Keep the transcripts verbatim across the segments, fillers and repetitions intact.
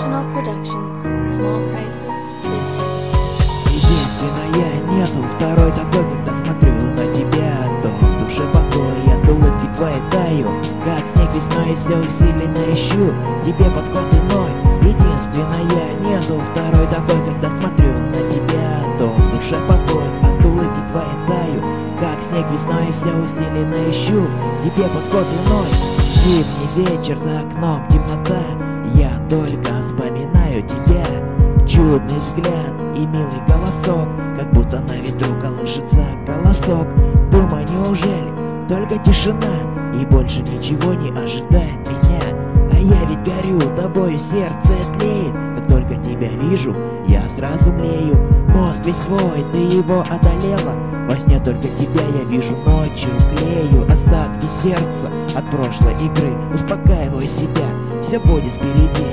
International Productions. Small prices, big hits. Единственная нету второй такой, когда смотрю на тебя, то в душе покой, от улыбки твоей таю, как снег весной, все усиленно ищу тебе подход иной. Единственная нету второй такой, когда смотрю на тебя, то в душе покой, от улыбки твоей таю, как снег весной, все усиленно ищу тебе подход иной. Зимний вечер, за окном темнота, я только вспоминаю тебя. Чудный взгляд и милый голосок, как будто на ветру колышется колосок. Думаю, неужели только тишина и больше ничего не ожидает меня? А я ведь горю тобою, сердце тлеет, как только тебя вижу, я сразу млею. Мозг весь твой, ты его одолела, во сне только тебя я вижу, ночью клею остатки сердца от прошлой игры. Успокаиваю себя, все будет впереди.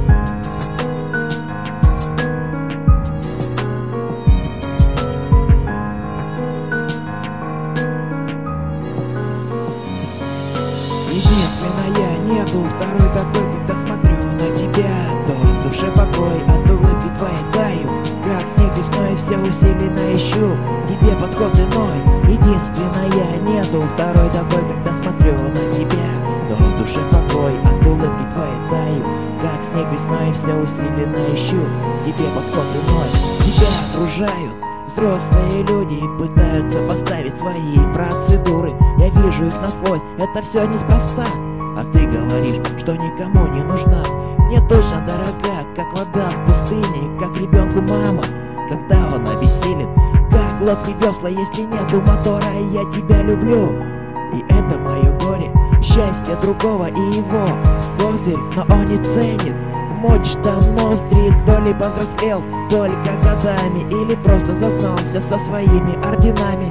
Единственная нету второй такой, когда смотрю на тебя, то в душе покой, от улыбки твоей таю, как снег весной, все усиленно ищу тебе подход иной. Единственная нету второй такой, когда смотрю на тебя, то в душе покой, от улыбки твоей таю, как снег весной, все усиленно ищу тебе подход иной. Тебя окружают взрослые люди, пытаются поставить свои процедуры. Я вижу их насквозь, это все неспроста. А ты говоришь, что никому не нужна. Мне точно дорога, как вода в пустыне, как ребенку мама, когда он обессилен, как лодки весла, если нету мотора. И я тебя люблю, и это мое горе, счастье другого и его козырь, но он не ценит. Мочь там ноздри, то ли повзрослел только годами, или просто зазнался со своими орденами.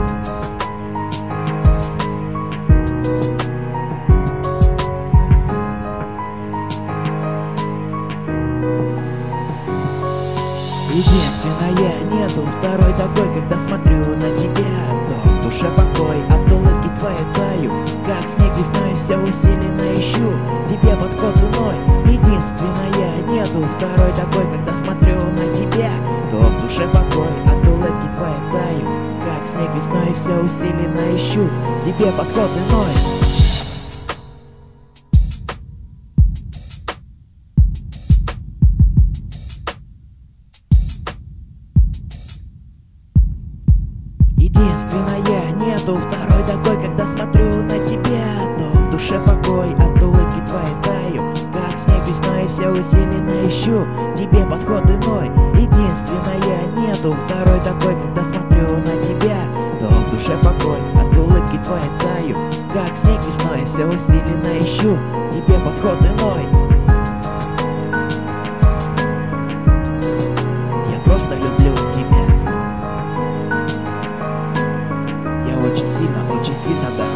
Единственная нету второй такой, когда смотрю на тебя, то в душе покой, от улыбки твоей таю, как снег весной, все усиленно ищу тебе подход иной. Единственная нету второй такой, когда смотрю на тебя, то в душе покой, от улыбки твоей таю, как снег весной, все усиленно ищу тебе подход иной. Единственная нету второй такой, когда смотрю на тебя, то в душе покой, от улыбки твоей таю, как снег весной, все усиленно ищу тебе подход иной. Единственная нету второй такой, когда смотрю на тебя, то в душе покой, от улыбки твоей таю, как снег весной, все усиленно ищу тебе подход иной. Я просто люблю тебя. Я очень сильно, очень сильно, да.